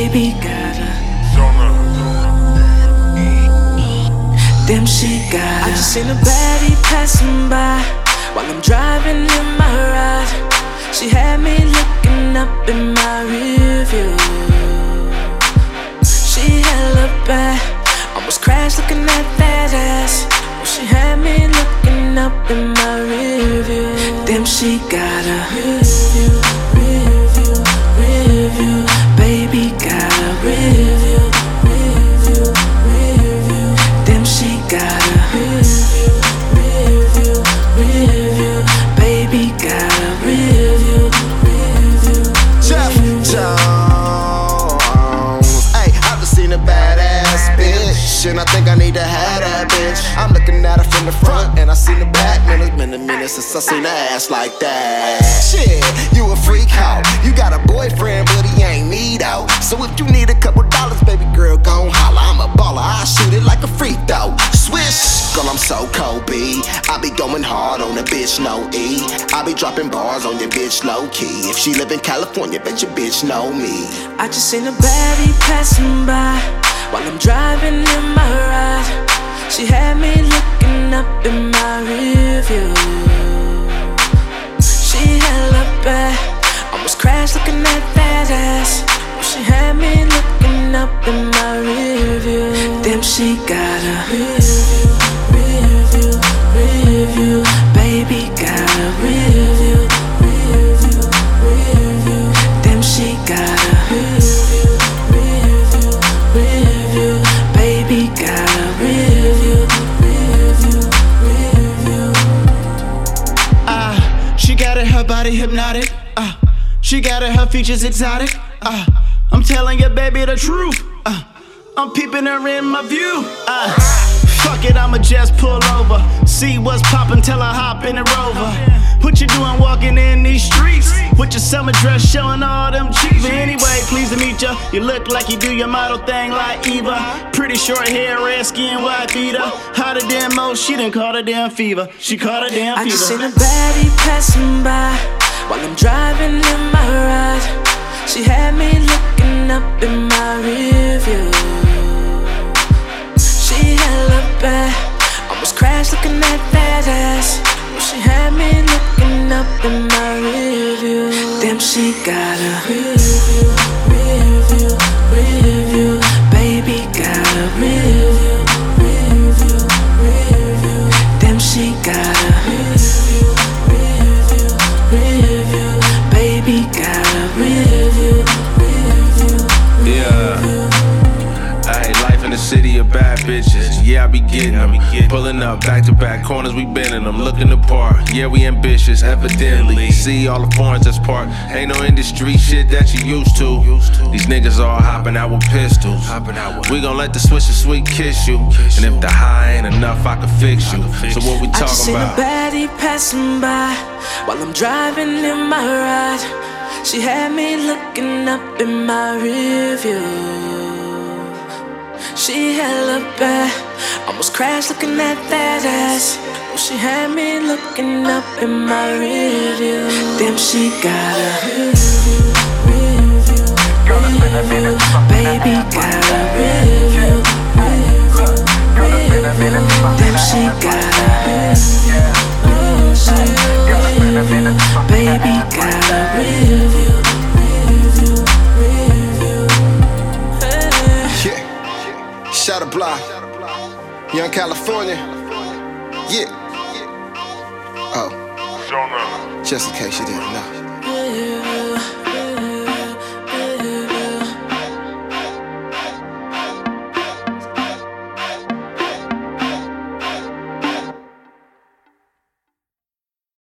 Baby got her. Damn, she got her. I just seen a baddie passing by while I'm driving in my ride. She had me looking up in my rearview. She hella bad, almost crashed looking at that ass. Oh, she had me looking up in my rearview. Damn, she got her. Rearview. Baby got her. Rearview. Damn, she got her. Rearview. Baby got her. Rearview. Jeff Jones. Hey, I just seen a badass bitch, and I think I need to have that bitch. I'm looking at her from the front, and I seen the back. Man, it's been a minute since I seen her ass like that. Shit, you a freak hoe. You got a boyfriend, but he ain't me though. So if you need a couple dollars, baby girl, gon' holla. I'm a baller, I shoot it like a freak though. Swish, girl, I'm so Kobe. I be going hard on a bitch, no E. I be dropping bars on your bitch, low key. If she live in California, bet your bitch know me. I just seen a baddie passing by while I'm driving in my ride. She had me looking up in my rearview. She hella bad, almost crashed looking at that ass. Oh, she had me looking up in my rearview. Damn, she got her. Rearview. Baby got her. Rearview. Damn, she got her. Rearview. Baby got her. Rearview. She got it, her body hypnotic. She got it, her features exotic. I'm telling you, baby, the truth. I'm peeping her in my view. Fuck it, I'ma just pull over. See what's poppin' till I hop in the Rover. What you doing walking in these streets? With your summer dress showing all them cheeks. But anyway, pleased to meet ya. You look like you do your model thing like Eva. Pretty short hair, red skin, white beater. Hotter than most, she done caught a damn fever. She caught a damn fever. I just seen a baddie passing by while I'm driving in my ride. She had me looking up in my rearview. She hella bad, almost crashed looking at that ass. Oh, she had me looking up in my rearview. Damn, she got her. Rearview. Baby got her. Rearview. Damn, she got her. Rearview. Baby got her. Rearview. Yeah. Ayy, life in the city of bad bitches. Yeah, I be getting them. Pulling up back to back corners, we been in them. Looking the part. Yeah, we ambitious, evidently. See all the foreigns that's parked. Ain't no industry shit that you used to. These niggas all hopping out with pistols. We gon' let the Swisher Sweet kiss you. And if the high ain't enough, I can fix you. So what we I just talking seen about? a baddie passing by while I'm driving in my ride. She had me looking up in my rearview. She hella bad, almost crashed looking at that ass. Oh, she had me looking up in my rearview. Damn, she got her. Rearview. Baby got her. Rearview. Damn, she got her. Baby got her. Rearview. Shot a block, Young California. Yeah. Oh, just in case you didn't know.